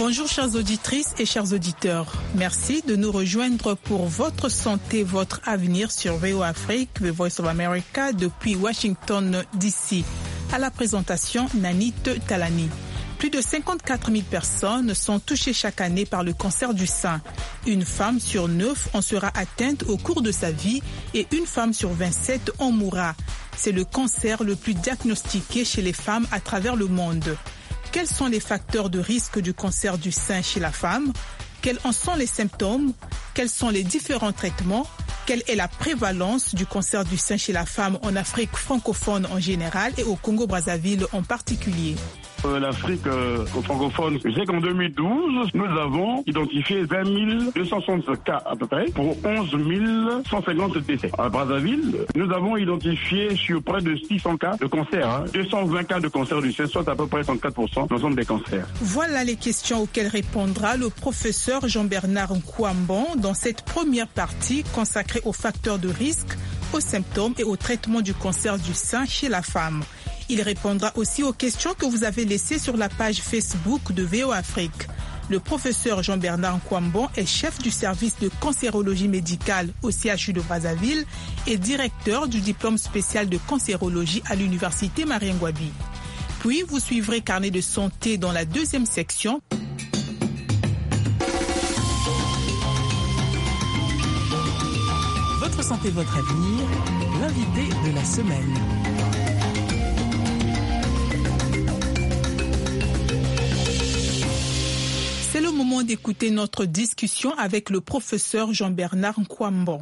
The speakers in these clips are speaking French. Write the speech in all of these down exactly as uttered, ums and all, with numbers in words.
Bonjour chères auditrices et chers auditeurs. Merci de nous rejoindre pour votre santé, votre avenir sur V O Afrique, The Voice of America depuis Washington D C. À la présentation, Nanit Talani. Plus de cinquante-quatre mille personnes sont touchées chaque année par le cancer du sein. Une femme sur neuf en sera atteinte au cours de sa vie et une femme sur vingt-sept en mourra. C'est le cancer le plus diagnostiqué chez les femmes à travers le monde. Quels sont les facteurs de risque du cancer du sein chez la femme? Quels en sont les symptômes? Quels sont les différents traitements? Quelle est la prévalence du cancer du sein chez la femme en Afrique francophone en général et au Congo-Brazzaville en particulier? L'Afrique euh, francophone, je sais qu'en deux mille douze, nous avons identifié vingt mille deux cent soixante cas à peu près pour onze mille cent cinquante décès. À Brazzaville, nous avons identifié sur près de six cents cas de cancer, hein, deux cent vingt cas de cancer du sein, soit à peu près trente-quatre pour cent de l'ensemble des cancers. Voilà les questions auxquelles répondra le professeur Jean-Bernard Nkwambon dans cette première partie consacrée aux facteurs de risque, aux symptômes et au traitement du cancer du sein chez la femme. Il répondra aussi aux questions que vous avez laissées sur la page Facebook de V O Afrique. Le professeur Jean-Bernard Nkwambon est chef du service de cancérologie médicale au C H U de Brazzaville et directeur du diplôme spécial de cancérologie à l'université Marien-Ngouabi. Puis, vous suivrez Carnet de santé dans la deuxième section. Votre santé, votre avenir, l'invité de la semaine. C'est le moment d'écouter notre discussion avec le professeur Jean-Bernard Nkwambon.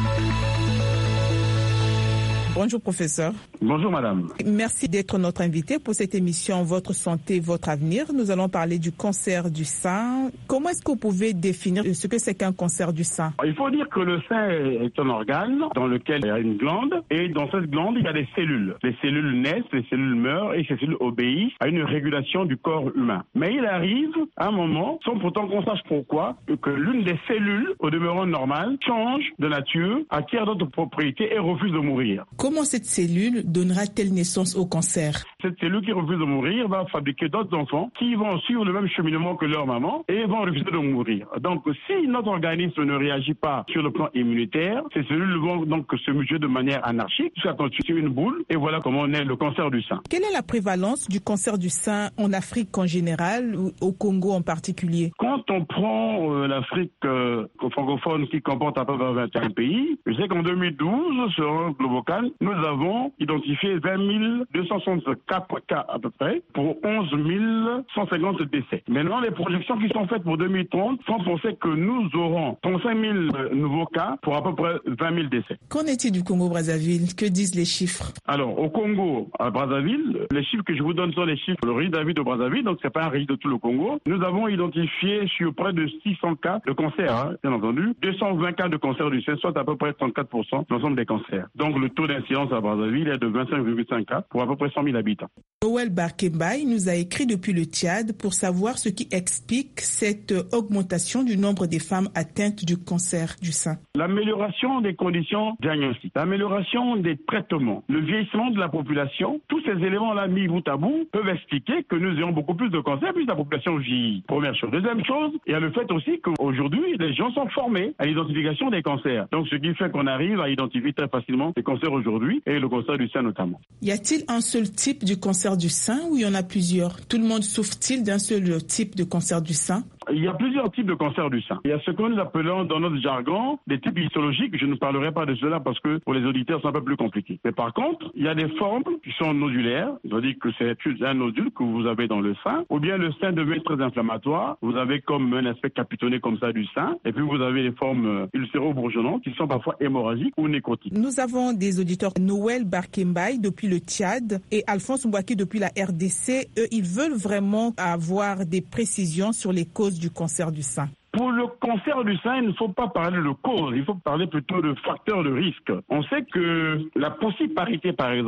Bonjour professeur. Bonjour madame. Merci d'être notre invité pour cette émission Votre santé, votre avenir. Nous allons parler du cancer du sein. Comment est-ce que vous pouvez définir ce que c'est qu'un cancer du sein? Il faut dire que le sein est un organe dans lequel il y a une glande et dans cette glande il y a des cellules. Les cellules naissent, les cellules meurent et ces cellules obéissent à une régulation du corps humain. Mais il arrive à un moment, sans pourtant qu'on sache pourquoi, que l'une des cellules, au demeurant normale, change de nature, acquiert d'autres propriétés et refuse de mourir. Comment cette cellule donnera-t-elle naissance au cancer? Cette cellule qui refuse de mourir va fabriquer d'autres enfants qui vont suivre le même cheminement que leur maman et vont refuser de mourir. Donc, si notre organisme ne réagit pas sur le plan immunitaire, ces cellules vont donc se muter de manière anarchique jusqu'à constituer une boule et voilà comment naît le cancer du sein. Quelle est la prévalence du cancer du sein en Afrique en général ou au Congo en particulier? Quand on prend euh, l'Afrique euh, francophone qui comporte à peu près vingt et un pays, je sais qu'en deux mille douze, sur un Globocan, nous avons identifié vingt mille deux cent soixante-quatre cas à peu près pour onze mille cent cinquante décès. Maintenant, les projections qui sont faites pour deux mille trente font penser que nous aurons trente-cinq mille nouveaux cas pour à peu près vingt mille décès. Qu'en est-il du Congo-Brazzaville? Que disent les chiffres? Alors, au Congo, à Brazzaville, les chiffres que je vous donne sont les chiffres, le registre David de Brazzaville, donc c'est pas un registre de tout le Congo. Nous avons identifié sur près de six cents cas de cancer, hein, bien entendu, deux cent vingt cas de cancer du sein, soit à peu près trente-quatre pour cent de l'ensemble des cancers. Donc, le taux d'incidence à Brazzaville est de vingt-cinq virgule cinq cas pour à peu près cent mille habitants. Noël Barkembaï nous a écrit depuis le Tchad pour savoir ce qui explique cette augmentation du nombre des femmes atteintes du cancer du sein. L'amélioration des conditions diagnostiques, l'amélioration des traitements, le vieillissement de la population, tous ces éléments-là mis bout à bout peuvent expliquer que nous ayons beaucoup plus de cancers puisque la population vieillit. Première chose. Deuxième chose, il y a le fait aussi qu'aujourd'hui, les gens sont formés à l'identification des cancers. Donc, ce qui fait qu'on arrive à identifier très facilement les cancers aujourd'hui et le cancer du sein notamment. Y a-t-il un seul type du cancer du sein ou il y en a plusieurs? Tout le monde souffre-t-il d'un seul type de cancer du sein? Il y a plusieurs types de cancers du sein. Il y a ce que nous appelons dans notre jargon des types histologiques. Je ne parlerai pas de cela parce que pour les auditeurs, c'est un peu plus compliqué. Mais par contre, il y a des formes qui sont nodulaires. C'est-à-dire que c'est un nodule que vous avez dans le sein. Ou bien le sein devient très inflammatoire. Vous avez comme un aspect capitonné comme ça du sein. Et puis vous avez les formes ulcéro-bourgeonnantes qui sont parfois hémorragiques ou nécrotiques. Nous avons des auditeurs, Noël Barkembaï depuis le Tchad et Alphonse Mbouaki depuis la R D C. Eux, ils veulent vraiment avoir des précisions sur les causes du cancer du sein. Pour le cancer du sein, il ne faut pas parler de cause, il faut parler plutôt de facteurs de risque. On sait que la possiparité, par exemple,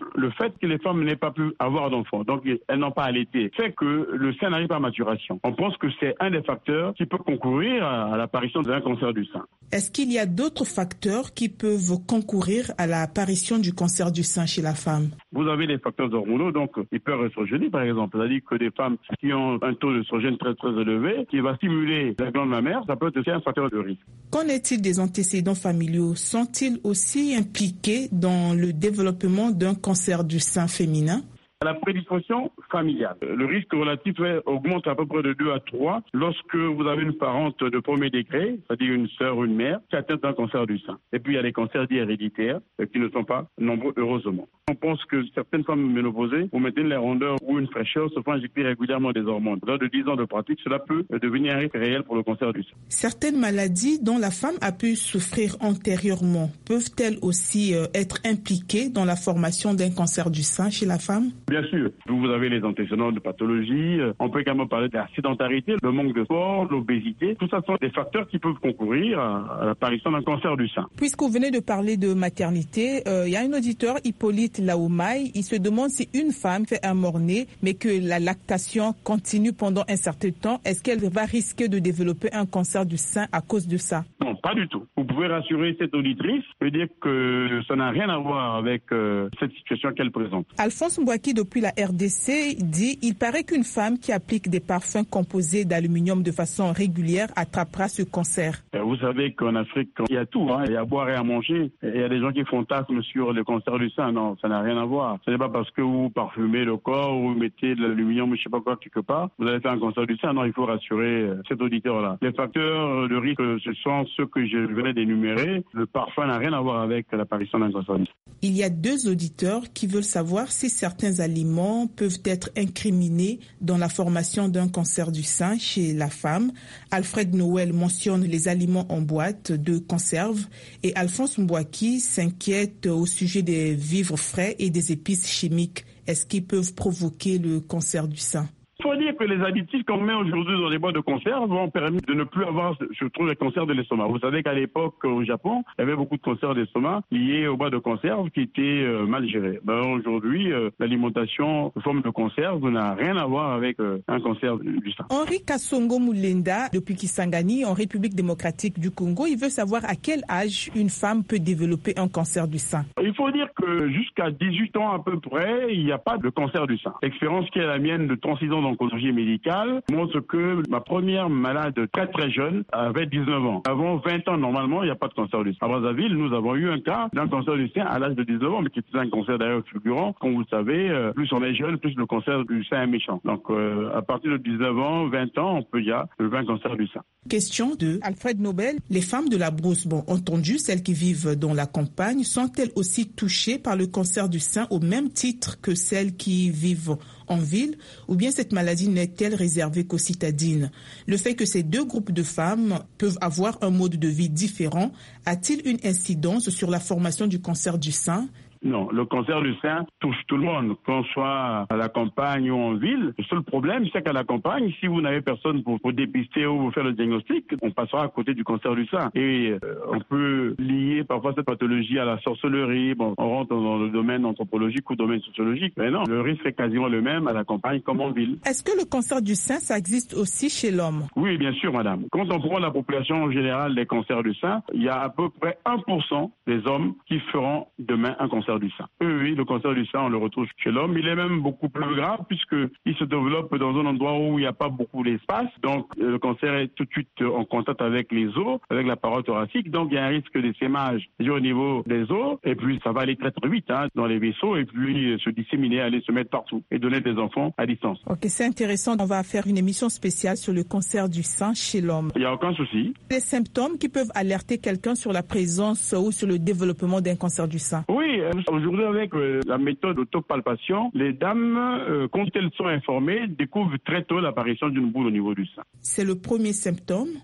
le fait que les femmes n'aient pas pu avoir d'enfants, donc elles n'ont pas allaité, fait que le sein n'arrive pas à maturation. On pense que c'est un des facteurs qui peut concourir à l'apparition d'un cancer du sein. Est-ce qu'il y a d'autres facteurs qui peuvent concourir à l'apparition du cancer du sein chez la femme? Vous avez les facteurs hormonaux, donc hyperestrogénie par exemple, c'est-à-dire que des femmes qui ont un taux d'œstrogène très très élevé, qui va stimuler la glande mammaire, ça peut être aussi un facteur de risque. Qu'en est-il des antécédents familiaux? Sont-ils aussi impliqués dans le développement d'un cancer du sein féminin? La prédisposition familiale. Le risque relatif augmente à peu près de deux à trois lorsque vous avez une parente de premier degré, c'est-à-dire une sœur ou une mère, qui atteint un cancer du sein. Et puis il y a les cancers dits héréditaires qui ne sont pas nombreux, heureusement. On pense que certaines femmes ménopausées, pour maintenir la rondeur ou une fraîcheur, se font injecter régulièrement des hormones. Lors de dix ans de pratique, cela peut devenir un risque réel pour le cancer du sein. Certaines maladies dont la femme a pu souffrir antérieurement peuvent-elles aussi être impliquées dans la formation d'un cancer du sein chez la femme? Bien sûr. Vous avez les antécédents de pathologie. On peut également parler de la sédentarité, le manque de sport, l'obésité. Tout ça sont des facteurs qui peuvent concourir à l'apparition d'un cancer du sein. Puisque vous venez de parler de maternité, il euh, y a un auditeur, Hippolyte Laoumaï, il se demande si une femme fait un mort-né, mais que la lactation continue pendant un certain temps, est-ce qu'elle va risquer de développer un cancer du sein à cause de ça? Non, pas du tout. Vous pouvez rassurer cette auditrice, je veux dire que ça n'a rien à voir avec euh, cette situation qu'elle présente. Alphonse Mbouaki, depuis la R D C, dit il paraît qu'une femme qui applique des parfums composés d'aluminium de façon régulière attrapera ce cancer. Vous savez qu'en Afrique, il y a tout, hein. Il y a à boire et à manger. Il y a des gens qui fantasment sur le cancer du sein. Non, ça n'a rien à voir. Ce n'est pas parce que vous parfumez le corps ou vous mettez de l'aluminium, je ne sais pas quoi, quelque part, vous allez faire un cancer du sein. Non, il faut rassurer cet auditeur-là. Les facteurs de risque, ce sont ceux que je venais d'énumérer. Le parfum n'a rien à voir avec l'apparition d'un cancer du sein. Il y a deux auditeurs qui veulent savoir si certains aliments peuvent être incriminés dans la formation d'un cancer du sein chez la femme. Alfred Noël mentionne les aliments en boîte de conserve et Alphonse Mbouaki s'inquiète au sujet des vivres frais et des épices chimiques. Est-ce qu'ils peuvent provoquer le cancer du sein? Il faut dire que les additifs qu'on met aujourd'hui dans les boîtes de conserve ont permis de ne plus avoir, je trouve, les cancers de l'estomac. Vous savez qu'à l'époque, au Japon, il y avait beaucoup de cancers d'estomac liés aux boîtes de conserve qui étaient euh, mal gérées. Ben, aujourd'hui, euh, l'alimentation sous forme de conserve n'a rien à voir avec euh, un cancer du sein. Henri Kassongo Moulenda, depuis Kisangani, en République démocratique du Congo, il veut savoir à quel âge une femme peut développer un cancer du sein. Il faut dire que jusqu'à dix-huit ans à peu près, il n'y a pas de cancer du sein. L'expérience qui est la mienne de trente-six ans oncologie médicale montre que ma première malade très très jeune avait dix-neuf ans. Avant vingt ans, normalement, il n'y a pas de cancer du sein. À Brazzaville, nous avons eu un cas d'un cancer du sein à l'âge de dix-neuf ans, mais qui était un cancer d'ailleurs fulgurant. Comme vous le savez, euh, plus on est jeune, plus le cancer du sein est méchant. Donc, euh, à partir de dix-neuf ans, vingt ans, on peut y avoir un cancer du sein. Question de Alfred Nobel. Les femmes de la brousse, bon, entendu, celles qui vivent dans la campagne, sont-elles aussi touchées par le cancer du sein au même titre que celles qui vivent en ville, ou bien cette maladie n'est-elle réservée qu'aux citadines? Le fait que ces deux groupes de femmes peuvent avoir un mode de vie différent a-t-il une incidence sur la formation du cancer du sein? Non, le cancer du sein touche tout le monde, qu'on soit à la campagne ou en ville. Le seul problème, c'est qu'à la campagne, si vous n'avez personne pour vous dépister ou vous faire le diagnostic, on passera à côté du cancer du sein. Et euh, on peut lier parfois cette pathologie à la sorcellerie. Bon, on rentre dans le domaine anthropologique ou domaine sociologique. Mais non, le risque est quasiment le même à la campagne comme en ville. Est-ce que le cancer du sein, ça existe aussi chez l'homme? Oui, bien sûr, madame. Quand on prend la population générale des cancers du sein, il y a à peu près un pour cent des hommes qui feront demain un cancer du sein. Oui, oui, le cancer du sein, on le retrouve chez l'homme. Il est même beaucoup plus grave puisqu'il se développe dans un endroit où il n'y a pas beaucoup d'espace. Donc, le cancer est tout de suite en contact avec les os, avec la paroi thoracique. Donc, il y a un risque d'essaimage au niveau des os. Et puis, ça va aller très très vite hein, dans les vaisseaux et puis se disséminer, aller se mettre partout et donner des enfants à distance. Ok, c'est intéressant. On va faire une émission spéciale sur le cancer du sein chez l'homme. Il n'y a aucun souci. Des symptômes qui peuvent alerter quelqu'un sur la présence ou sur le développement d'un cancer du sein. Oui, aujourd'hui, avec euh, la méthode d'autopalpation, les dames, euh, quand elles sont informées, découvrent très tôt l'apparition d'une boule au niveau du sein. C'est le premier symptôme.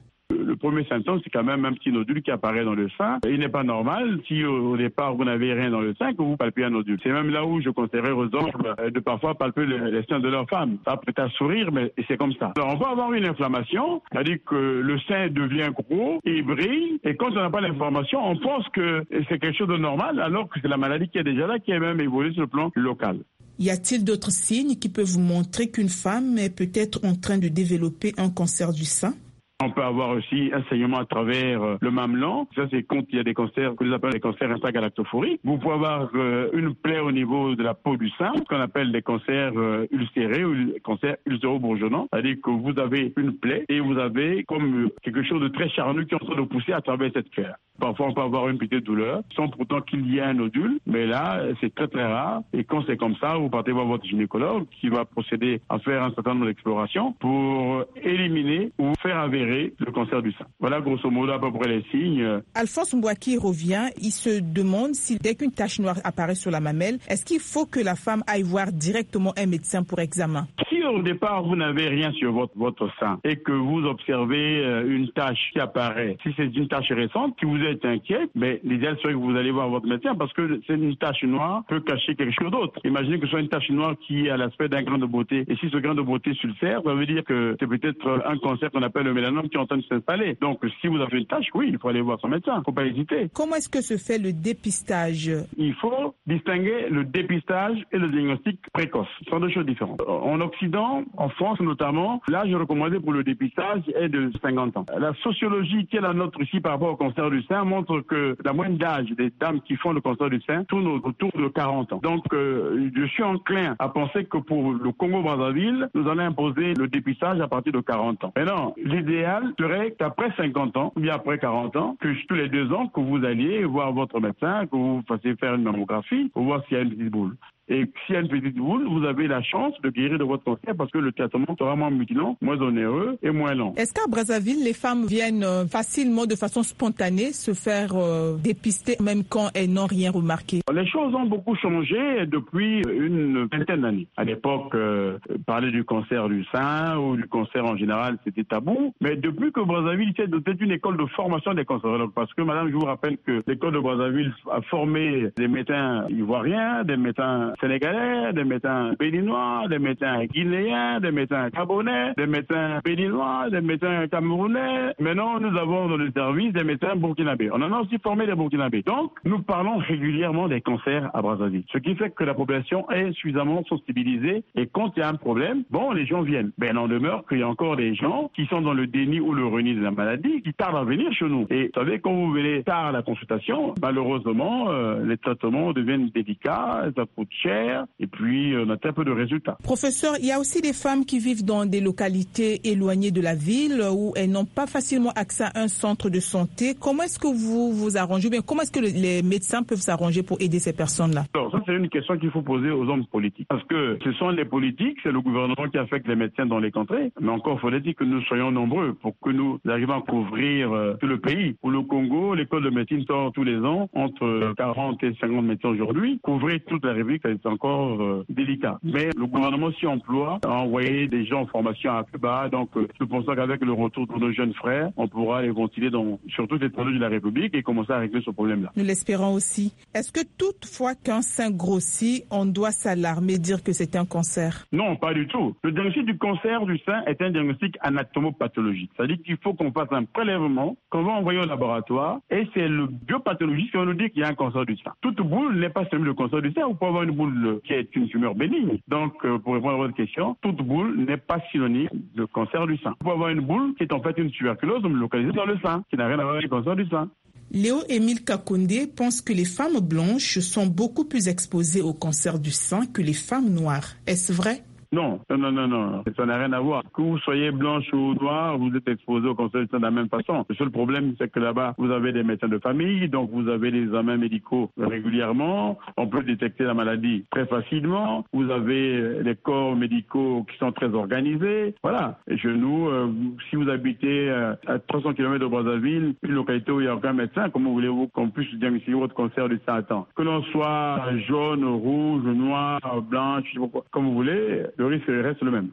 le premier symptôme, c'est quand même un petit nodule qui apparaît dans le sein. Il n'est pas normal, si au, au départ vous n'avez rien dans le sein, que vous palpez un nodule. C'est même là où je conseillerais aux hommes de parfois palper les, les seins de leur femme. Ça peut être sourire, mais c'est comme ça. Alors, on peut avoir une inflammation, c'est-à-dire que le sein devient gros, il brille, et quand on n'a pas l'information, on pense que c'est quelque chose de normal, alors que c'est la maladie qui est déjà là, qui est même évoluée sur le plan local. Y a-t-il d'autres signes qui peuvent vous montrer qu'une femme est peut-être en train de développer un cancer du sein? On peut avoir aussi un saignement à travers le mamelon. Ça, c'est quand il y a des cancers que nous appelons les cancers intragalactophoriques. Vous pouvez avoir euh, une plaie au niveau de la peau du sein, ce qu'on appelle des cancers euh, ulcérés ou des cancers ulcéro-bourgeonnants. C'est-à-dire que vous avez une plaie et vous avez comme quelque chose de très charnu qui est en train de pousser à travers cette plaie. Parfois, on peut avoir une petite douleur, sans pourtant qu'il y ait un nodule, mais là, c'est très très rare. Et quand c'est comme ça, vous partez voir votre gynécologue qui va procéder à faire un certain nombre d'explorations pour éliminer ou faire avérer le cancer du sein. Voilà grosso modo à peu près les signes. Alphonse Mbouaki revient, il se demande si dès qu'une tache noire apparaît sur la mamelle, est-ce qu'il faut que la femme aille voir directement un médecin pour examen? Si au départ vous n'avez rien sur votre, votre sein et que vous observez une tache qui apparaît, si c'est une tache récente, qui vous êtes inquiet, mais l'idéal serait que vous allez voir votre médecin parce que c'est une tache noire peut cacher quelque chose d'autre. Imaginez que ce soit une tache noire qui a l'aspect d'un grain de beauté. Et si ce grain de beauté s'ulcère, ça veut dire que c'est peut-être un cancer qu'on appelle le mélanome qui est en train de s'installer. Donc si vous avez une tache, oui, il faut aller voir son médecin. Il ne faut pas hésiter. Comment est-ce que se fait le dépistage? Il faut distinguer le dépistage et le diagnostic précoce. Ce sont deux choses différentes. En Occident, en France notamment, l'âge recommandé pour le dépistage est de cinquante ans. La sociologie qui est la nôtre ici par rapport au cancer du sein montre que la moyenne d'âge des dames qui font le cancer du sein tourne autour de quarante ans. Donc, euh, je suis enclin à penser que pour le Congo-Brazzaville, nous allons imposer le dépistage à partir de quarante ans. Maintenant, l'idéal serait qu'après cinquante ans, ou bien après quarante ans, que tous les deux ans, que vous alliez voir votre médecin, que vous fassiez faire une mammographie pour voir s'il y a une petite boule. Et s'il y a une petite boule, vous avez la chance de guérir de votre cancer parce que le traitement sera moins mutilant, moins onéreux et moins lent. Est-ce qu'à Brazzaville, les femmes viennent facilement, de façon spontanée, se faire euh, dépister même quand elles n'ont rien remarqué? Les choses ont beaucoup changé depuis une vingtaine d'années. À l'époque, euh, parler du cancer du sein ou du cancer en général, c'était tabou. Mais depuis que Brazzaville s'est dotée d'une école de formation des cancérologues, parce que madame, je vous rappelle que l'école de Brazzaville a formé des médecins ivoiriens, des médecins sénégalais, des médecins béninois, des médecins guinéens, des médecins gabonais, des médecins béninois, des médecins camerounais. Maintenant, nous avons dans le service des médecins burkinabés. On en a aussi formé des burkinabés. Donc, nous parlons régulièrement des cancers à Brazzaville. Ce qui fait que la population est suffisamment sensibilisée et quand il y a un problème, bon, les gens viennent. Ben, il en demeure qu'il y a encore des gens qui sont dans le déni ou le reni de la maladie, qui tardent à venir chez nous. Et vous savez, quand vous venez tard à la consultation, malheureusement, euh, les traitements deviennent délicats, ça coûte cher. Et puis, on a très peu de résultats. Professeur, il y a aussi des femmes qui vivent dans des localités éloignées de la ville où elles n'ont pas facilement accès à un centre de santé. Comment est-ce que vous vous arrangez? Bien, comment est-ce que les médecins peuvent s'arranger pour aider ces personnes-là? Alors, ça, c'est une question qu'il faut poser aux hommes politiques. Parce que ce sont les politiques, c'est le gouvernement qui affecte les médecins dans les contrées. Mais encore faut-il que nous soyons nombreux pour que nous arrivions à couvrir euh, tout le pays. Pour le Congo, l'école de médecine sort tous les ans entre quarante et cinquante médecins aujourd'hui. Couvrir toute la République, c'est encore euh, délicat. Mais le gouvernement s'y emploie à envoyer des gens en formation à Cuba. Donc, euh, je pense qu'avec le retour de nos jeunes frères, on pourra les ventiler dans, sur toutes les étendues de la République et commencer à régler ce problème-là. Nous l'espérons aussi. Est-ce que toutefois qu'un sein grossit, on doit s'alarmer, dire que c'est un cancer? Non, pas du tout. Le diagnostic du cancer du sein est un diagnostic anatomopathologique. C'est-à-dire qu'il faut qu'on fasse un prélèvement, qu'on va envoyer au laboratoire, et c'est le biopathologiste qui va nous dire qu'il y a un cancer du sein. Toute boule n'est pas seulement le cancer du sein. Vous pouvez avoir une boule qui est une tumeur bénigne. Donc, euh, pour répondre à votre question, toute boule n'est pas synonyme de cancer du sein. Vous pouvez avoir une boule qui est en fait une tuberculose localisée dans le sein, qui n'a rien à voir avec le cancer du sein. Léo-Émile Kakondé pense que les femmes blanches sont beaucoup plus exposées au cancer du sein que les femmes noires. Est-ce vrai? Non, non, non, non, ça n'a rien à voir. Que vous soyez blanche ou noire, vous êtes exposé au cancer du sein de la même façon. Le seul problème, c'est que là-bas, vous avez des médecins de famille, donc vous avez des examens médicaux régulièrement. On peut détecter la maladie très facilement. Vous avez les corps médicaux qui sont très organisés. Voilà. Et chez nous, euh, si vous habitez euh, à trois cents kilomètres de Brazzaville, une localité où il n'y a aucun médecin, comment voulez-vous qu'on puisse diagnostiquer votre cancer du sein à temps? Que l'on soit jaune, rouge, noir, blanche, comme vous voulez, le risque reste le même.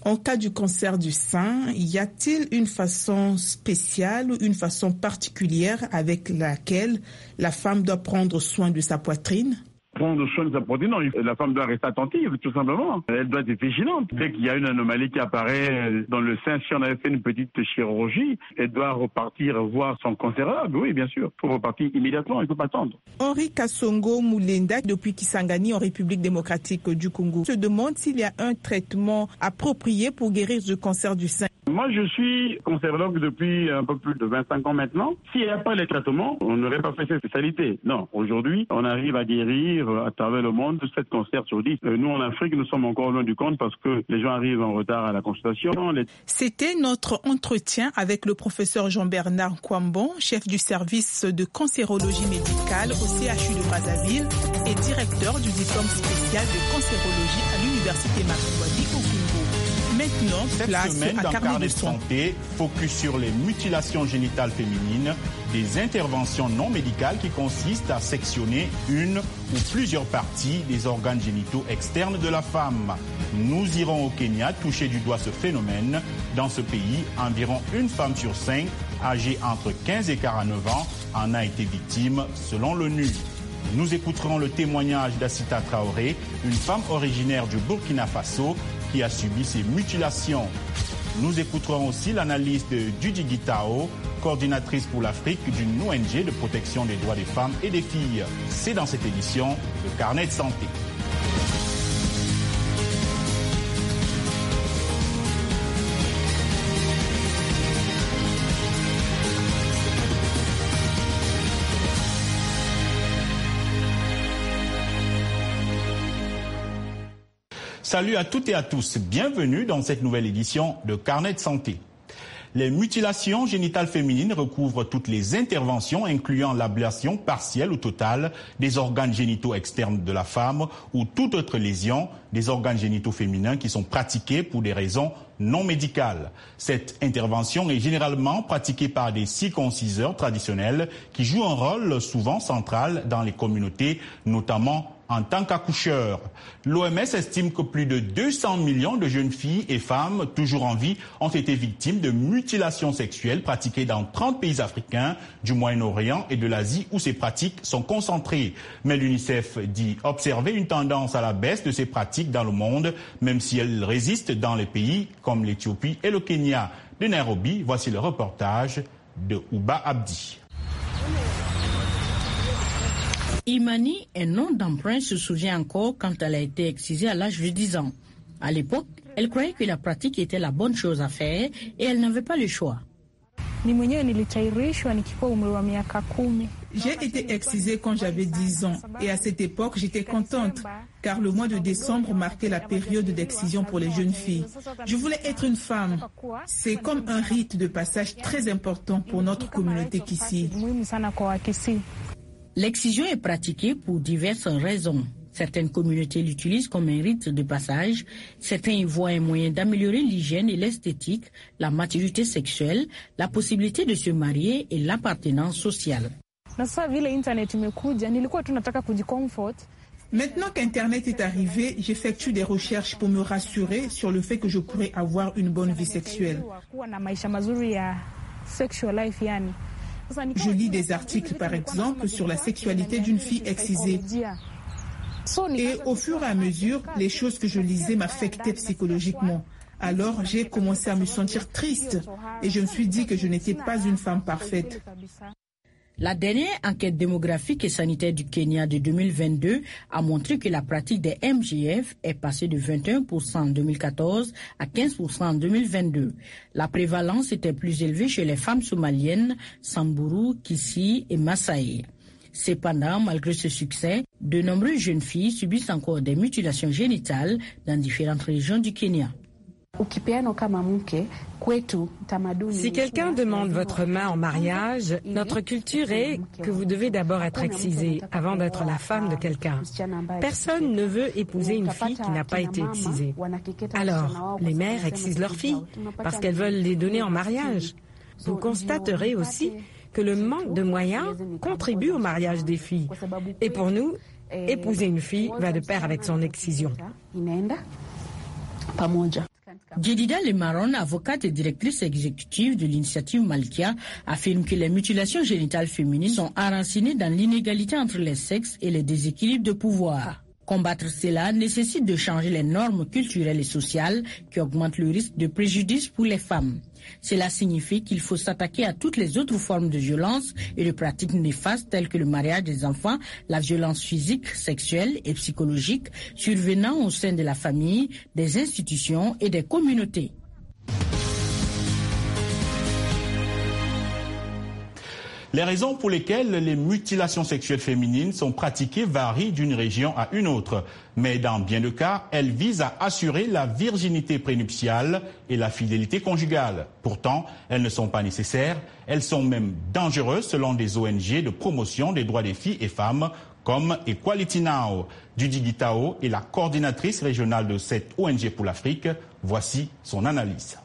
En cas du cancer du sein, y a-t-il une façon spéciale ou une façon particulière avec laquelle la femme doit prendre soin de sa poitrine ? Prendre soin de sa poitrine, non, la femme doit rester attentive, tout simplement. Elle doit être vigilante. Dès qu'il y a une anomalie qui apparaît dans le sein, si on avait fait une petite chirurgie, elle doit repartir voir son cancérologue. Oui, bien sûr. Il faut repartir immédiatement, il ne faut pas attendre. Henri Kasongo Mulenda, depuis Kisangani en République démocratique du Congo, se demande s'il y a un traitement approprié pour guérir du cancer du sein. Moi, je suis cancérologue depuis un peu plus de vingt-cinq ans maintenant. S'il n'y a pas les traitements, on n'aurait pas fait cette spécialité. Non, aujourd'hui, on arrive à guérir à travers le monde sept cancers sur dix. Nous, en Afrique, nous sommes encore loin du compte parce que les gens arrivent en retard à la consultation. Les... C'était notre entretien avec le professeur Jean-Bernard Kwambon, chef du service de cancérologie médicale au C H U de Brazzaville et directeur du diplôme spécial de cancérologie à l'université Makongwadi au Congo. Maintenant, cette place semaine à dans Carnet Carnet de de santé, focus sur les mutilations génitales féminines, des interventions non médicales qui consistent à sectionner une ou plusieurs parties des organes génitaux externes de la femme. Nous irons au Kenya toucher du doigt ce phénomène. Dans ce pays, environ une femme sur cinq, âgée entre quinze et quarante-neuf ans, en a été victime selon l'ONU. Nous écouterons le témoignage d'Assita Traoré, une femme originaire du Burkina Faso qui a subi ces mutilations. Nous écouterons aussi l'analyse de Dudi Gitao, coordinatrice pour l'Afrique d'une O N G de protection des droits des femmes et des filles. C'est dans cette édition de Carnet de santé. Salut à toutes et à tous, bienvenue dans cette nouvelle édition de Carnet de santé. Les mutilations génitales féminines recouvrent toutes les interventions incluant l'ablation partielle ou totale des organes génitaux externes de la femme ou toute autre lésion des organes génitaux féminins qui sont pratiquées pour des raisons non médicales. Cette intervention est généralement pratiquée par des circonciseurs traditionnels qui jouent un rôle souvent central dans les communautés, notamment en tant qu'accoucheur. L'O M S estime que plus de deux cents millions de jeunes filles et femmes toujours en vie ont été victimes de mutilations sexuelles pratiquées dans trente pays africains, du Moyen-Orient et de l'Asie où ces pratiques sont concentrées. Mais l'UNICEF dit observer une tendance à la baisse de ces pratiques dans le monde, même si elles résistent dans les pays comme l'Éthiopie et le Kenya. De Nairobi, voici le reportage de Ouba Abdi. Imani, un nom d'emprunt, se souvient encore quand elle a été excisée à l'âge de dix ans. À l'époque, elle croyait que la pratique était la bonne chose à faire et elle n'avait pas le choix. J'ai été excisée quand j'avais dix ans et à cette époque, j'étais contente car le mois de décembre marquait la période d'excision pour les jeunes filles. Je voulais être une femme. C'est comme un rite de passage très important pour notre communauté Kissi. L'excision est pratiquée pour diverses raisons. Certaines communautés l'utilisent comme un rite de passage. Certains y voient un moyen d'améliorer l'hygiène et l'esthétique, la maturité sexuelle, la possibilité de se marier et l'appartenance sociale. Maintenant qu'Internet est arrivé, j'effectue des recherches pour me rassurer sur le fait que je pourrais avoir une bonne vie sexuelle. Je lis des articles, par exemple, sur la sexualité d'une fille excisée. Et au fur et à mesure, les choses que je lisais m'affectaient psychologiquement. Alors, j'ai commencé à me sentir triste et je me suis dit que je n'étais pas une femme parfaite. La dernière enquête démographique et sanitaire du Kenya de deux mille vingt-deux a montré que la pratique des M G F est passée de vingt et un pour cent en deux mille quatorze à quinze pour cent en deux mille vingt-deux. La prévalence était plus élevée chez les femmes somaliennes, Samburu, Kissi et Maasai. Cependant, malgré ce succès, de nombreuses jeunes filles subissent encore des mutilations génitales dans différentes régions du Kenya. Si quelqu'un demande votre main en mariage, notre culture est que vous devez d'abord être excisé avant d'être la femme de quelqu'un. Personne ne veut épouser une fille qui n'a pas été excisée. Alors, les mères excisent leurs filles parce qu'elles veulent les donner en mariage. Vous constaterez aussi que le manque de moyens contribue au mariage des filles. Et pour nous, épouser une fille va de pair avec son excision. Jedida Lemaron, avocate et directrice exécutive de l'initiative Malkia, affirme que les mutilations génitales féminines sont enracinées dans l'inégalité entre les sexes et les déséquilibres de pouvoir. Combattre cela nécessite de changer les normes culturelles et sociales qui augmentent le risque de préjudice pour les femmes. Cela signifie qu'il faut s'attaquer à toutes les autres formes de violence et de pratiques néfastes telles que le mariage des enfants, la violence physique, sexuelle et psychologique survenant au sein de la famille, des institutions et des communautés. Les raisons pour lesquelles les mutilations sexuelles féminines sont pratiquées varient d'une région à une autre. Mais dans bien de cas, elles visent à assurer la virginité prénuptiale et la fidélité conjugale. Pourtant, elles ne sont pas nécessaires. Elles sont même dangereuses selon des O N G de promotion des droits des filles et femmes comme Equality Now. Judy Guitao est la coordinatrice régionale de cette O N G pour l'Afrique. Voici son analyse.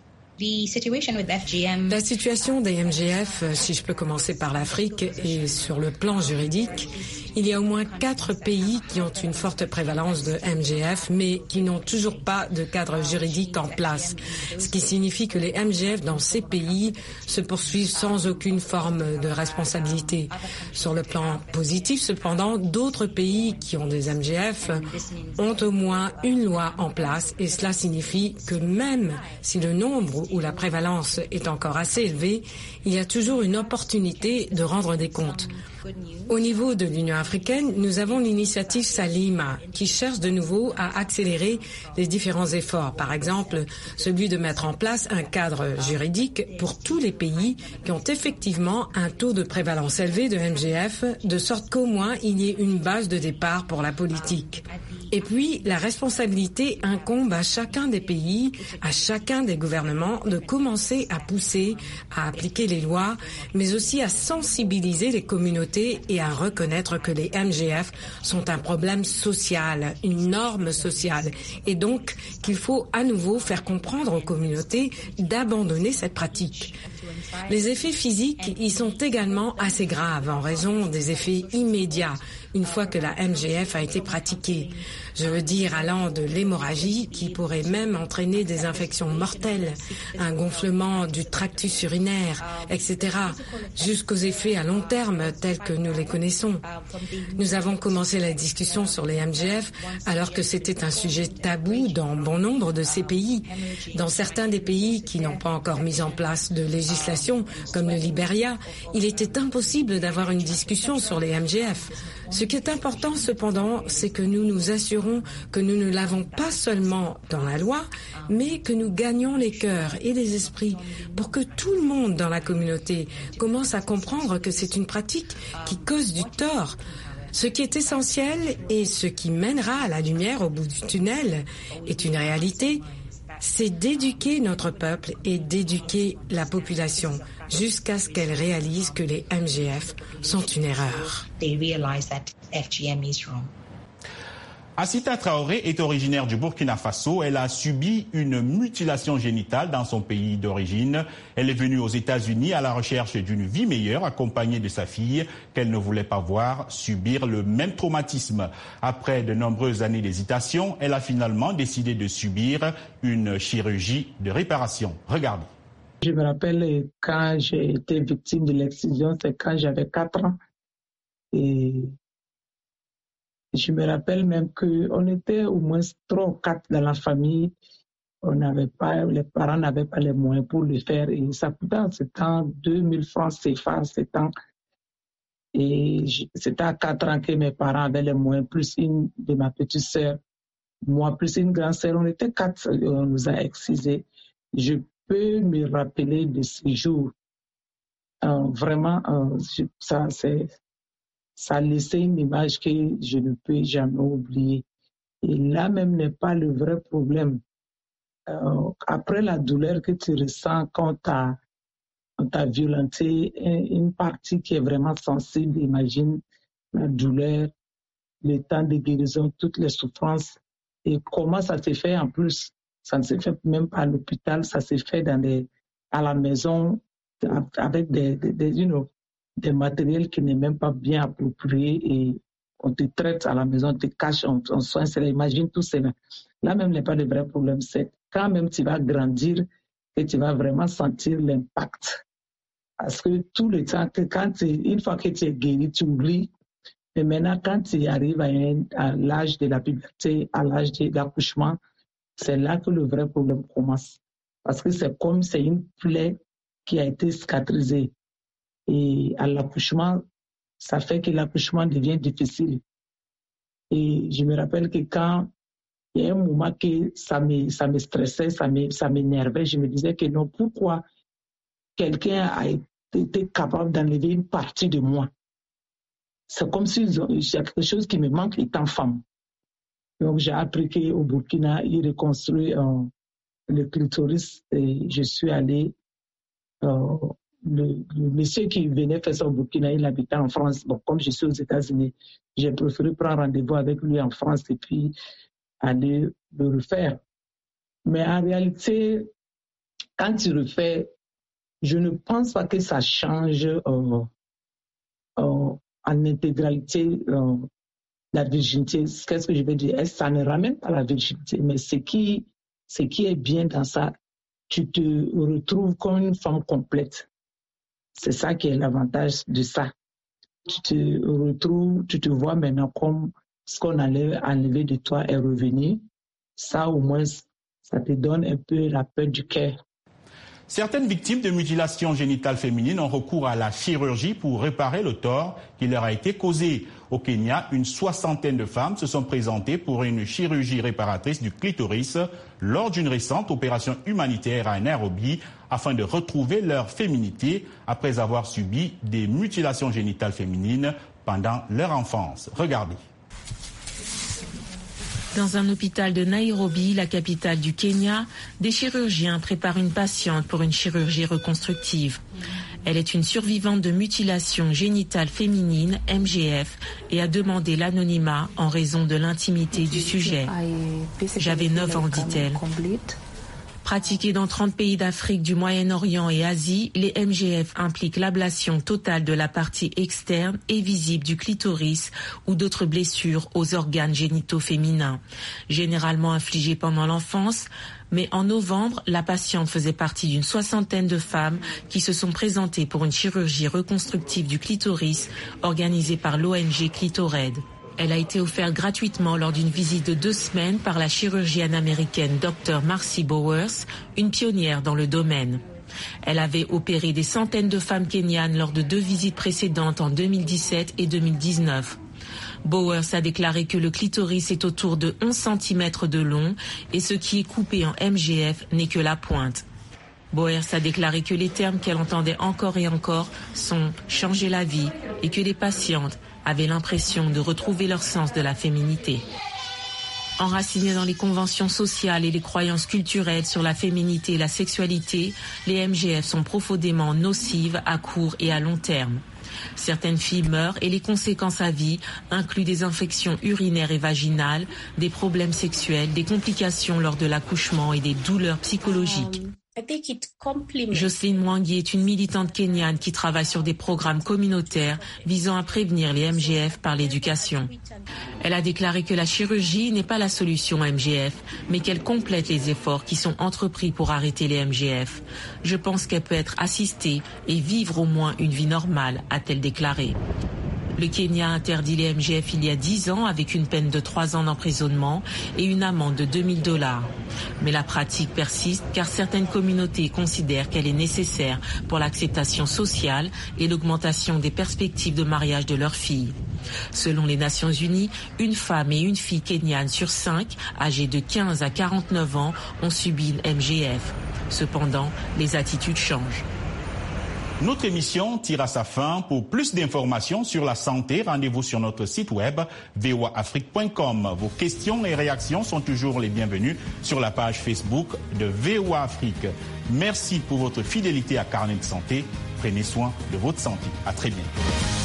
La situation des M G F, si je peux commencer par l'Afrique, et sur le plan juridique, il y a au moins quatre pays qui ont une forte prévalence de M G F, mais qui n'ont toujours pas de cadre juridique en place. Ce qui signifie que les M G F dans ces pays se poursuivent sans aucune forme de responsabilité. Sur le plan positif, cependant, d'autres pays qui ont des M G F ont au moins une loi en place, et cela signifie que même si le nombre ou la prévalence est encore assez élevée, il y a toujours une opportunité de rendre des comptes. Au niveau de l'Union africaine, nous avons l'initiative Salima qui cherche de nouveau à accélérer les différents efforts. Par exemple, celui de mettre en place un cadre juridique pour tous les pays qui ont effectivement un taux de prévalence élevé de M G F, de sorte qu'au moins il y ait une base de départ pour la politique. Et puis, la responsabilité incombe à chacun des pays, à chacun des gouvernements de commencer à pousser, à appliquer les lois, mais aussi à sensibiliser les communautés et à reconnaître que les M G F sont un problème social, une norme sociale, et donc qu'il faut à nouveau faire comprendre aux communautés d'abandonner cette pratique. Les effets physiques y sont également assez graves en raison des effets immédiats une fois que la M G F a été pratiquée. Je veux dire allant de l'hémorragie qui pourrait même entraîner des infections mortelles, un gonflement du tractus urinaire, et cetera, jusqu'aux effets à long terme tels que nous les connaissons. Nous avons commencé la discussion sur les M G F alors que c'était un sujet tabou dans bon nombre de ces pays. Dans certains des pays qui n'ont pas encore mis en place de législation, comme le Libéria, il était impossible d'avoir une discussion sur les M G F. Ce qui est important cependant, c'est que nous nous assurons que nous ne l'avons pas seulement dans la loi, mais que nous gagnons les cœurs et les esprits pour que tout le monde dans la communauté commence à comprendre que c'est une pratique qui cause du tort. Ce qui est essentiel et ce qui mènera à la lumière au bout du tunnel est une réalité, c'est d'éduquer notre peuple et d'éduquer la population jusqu'à ce qu'elle réalise que les M G F sont une erreur. Assita Traoré est originaire du Burkina Faso. Elle a subi une mutilation génitale dans son pays d'origine. Elle est venue aux États-Unis à la recherche d'une vie meilleure, accompagnée de sa fille, qu'elle ne voulait pas voir subir le même traumatisme. Après de nombreuses années d'hésitation, elle a finalement décidé de subir une chirurgie de réparation. Regardez. Je me rappelle quand j'ai été victime de l'excision, c'est quand j'avais quatre ans. Et je me rappelle même qu'on était au moins trois ou quatre dans la famille. On n'avait pas, les parents n'avaient pas les moyens pour le faire. Et ça coûtait en ce temps deux mille francs C F A en ce temps. Et c'était à quatre ans que mes parents avaient les moyens, plus une de ma petite sœur. Moi, plus une grande sœur. On était quatre, on nous a excisés. Je peux me rappeler de ces jours. Euh, vraiment, euh, ça, c'est... Ça a laissé une image que je ne peux jamais oublier. Et là même n'est pas le vrai problème. Euh, après la douleur que tu ressens quand on t'a violenté, une partie qui est vraiment sensible, imagine la douleur, le temps de guérison, toutes les souffrances. Et comment ça s'est fait en plus? Ça ne s'est fait même pas à l'hôpital, ça s'est fait dans des, à la maison avec des, des, des you know, des matériels qui n'est même pas bien appropriés et on te traite à la maison, on te cache, on, on soigne cela. Imagine tout cela. Là même n'est pas le vrai problème, c'est quand même tu vas grandir et tu vas vraiment sentir l'impact. Parce que tout le temps, que quand tu, une fois que tu es guéri, tu oublies. Et maintenant, quand tu arrives à, un, à l'âge de la puberté, à l'âge de l'accouchement, c'est là que le vrai problème commence. Parce que c'est comme c'est une plaie qui a été cicatrisée. Et à l'accouchement, ça fait que l'accouchement devient difficile. Et je me rappelle que quand il y a un moment que ça me, ça me stressait, ça me, ça m'énervait, je me disais que non, pourquoi quelqu'un a été capable d'enlever une partie de moi? C'est comme si il y a quelque chose qui me manque étant femme. Donc j'ai appris qu'au Burkina, il reconstruit euh, le clitoris et je suis allée. Euh, le, le monsieur qui venait faire ça au Burkina, il habitait en France. Bon, comme je suis aux États-Unis, j'ai préféré prendre rendez-vous avec lui en France et puis aller le refaire. Mais en réalité, quand tu le fais, je ne pense pas que ça change euh, euh, en intégralité euh, la virginité. Qu'est-ce que je veux dire? Ça ne ramène pas la virginité, mais ce qui, ce qui est bien dans ça, tu te retrouves comme une femme complète. C'est ça qui est l'avantage de ça. Tu te retrouves, tu te vois maintenant comme ce qu'on allait enlever de toi est revenu. Ça, au moins, ça te donne un peu la paix du cœur. Certaines victimes de mutilations génitales féminines ont recours à la chirurgie pour réparer le tort qui leur a été causé. Au Kenya, une soixantaine de femmes se sont présentées pour une chirurgie réparatrice du clitoris lors d'une récente opération humanitaire à Nairobi afin de retrouver leur féminité après avoir subi des mutilations génitales féminines pendant leur enfance. Regardez. Dans un hôpital de Nairobi, la capitale du Kenya, des chirurgiens préparent une patiente pour une chirurgie reconstructive. Elle est une survivante de mutilation génitale féminine, M G F, et a demandé l'anonymat en raison de l'intimité du sujet. J'avais neuf ans, dit-elle. Pratiquées dans trente pays d'Afrique, du Moyen-Orient et Asie, les M G F impliquent l'ablation totale de la partie externe et visible du clitoris ou d'autres blessures aux organes génitaux féminins, généralement infligées pendant l'enfance. Mais en novembre, la patiente faisait partie d'une soixantaine de femmes qui se sont présentées pour une chirurgie reconstructive du clitoris organisée par l'O N G Clitored. Elle a été offerte gratuitement lors d'une visite de deux semaines par la chirurgienne américaine Docteur Marcy Bowers, une pionnière dans le domaine. Elle avait opéré des centaines de femmes kenyanes lors de deux visites précédentes en deux mille dix-sept et deux mille dix-neuf. Bowers a déclaré que le clitoris est autour de onze centimètres de long et ce qui est coupé en M G F n'est que la pointe. Bowers a déclaré que les termes qu'elle entendait encore et encore sont « changer la vie » et que les patientes avaient l'impression de retrouver leur sens de la féminité. Enracinés dans les conventions sociales et les croyances culturelles sur la féminité et la sexualité, les M G F sont profondément nocives à court et à long terme. Certaines filles meurent et les conséquences à vie incluent des infections urinaires et vaginales, des problèmes sexuels, des complications lors de l'accouchement et des douleurs psychologiques. Jocelyne Mwangi est une militante kenyane qui travaille sur des programmes communautaires visant à prévenir les M G F par l'éducation. Elle a déclaré que la chirurgie n'est pas la solution M G F, mais qu'elle complète les efforts qui sont entrepris pour arrêter les M G F. Je pense qu'elle peut être assistée et vivre au moins une vie normale, a-t-elle déclaré. Le Kenya a interdit les M G F il y a dix ans avec une peine de trois ans d'emprisonnement et une amende de deux mille dollars. Mais la pratique persiste car certaines communautés considèrent qu'elle est nécessaire pour l'acceptation sociale et l'augmentation des perspectives de mariage de leurs filles. Selon les Nations Unies, une femme et une fille kenyane sur cinq, âgées de quinze à quarante-neuf ans, ont subi une M G F. Cependant, les attitudes changent. Notre émission tire à sa fin. Pour plus d'informations sur la santé, rendez-vous sur notre site web v o a afrique point com. Vos questions et réactions sont toujours les bienvenues sur la page Facebook de V O A Afrique. Merci pour votre fidélité à Carnet de Santé. Prenez soin de votre santé. À très bientôt.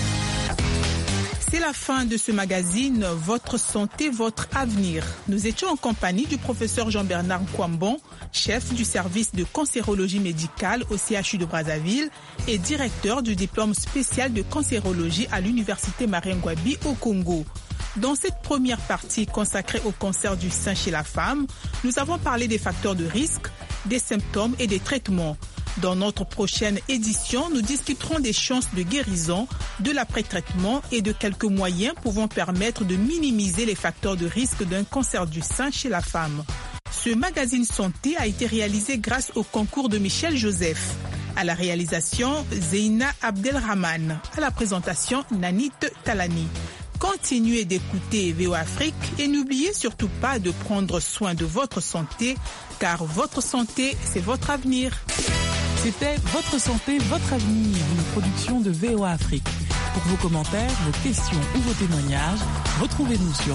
C'est la fin de ce magazine « Votre santé, votre avenir ». Nous étions en compagnie du professeur Jean-Bernard Kwambon, chef du service de cancérologie médicale au C H U de Brazzaville et directeur du diplôme spécial de cancérologie à l'université Marien Ngouabi au Congo. Dans cette première partie consacrée au cancer du sein chez la femme, nous avons parlé des facteurs de risque, des symptômes et des traitements. Dans notre prochaine édition, nous discuterons des chances de guérison, de l'après-traitement et de quelques moyens pouvant permettre de minimiser les facteurs de risque d'un cancer du sein chez la femme. Ce magazine santé a été réalisé grâce au concours de Michel Joseph. À la réalisation, Zeina Abdelrahman. À la présentation, Nanit Talani. Continuez d'écouter V O Afrique et n'oubliez surtout pas de prendre soin de votre santé, car votre santé, c'est votre avenir. C'était Votre santé, votre avenir, une production de V O Afrique. Pour vos commentaires, vos questions ou vos témoignages, retrouvez-nous sur